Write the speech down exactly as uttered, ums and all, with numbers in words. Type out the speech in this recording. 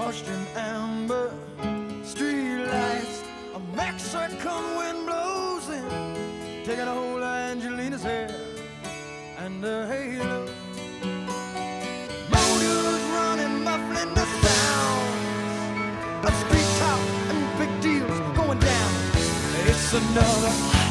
washed in amber, street lights, a Mexican wind blows in, taking a hold of Angelina's hair and her halo. Motors running, muffling the sounds of street talk and big deals going down. It's another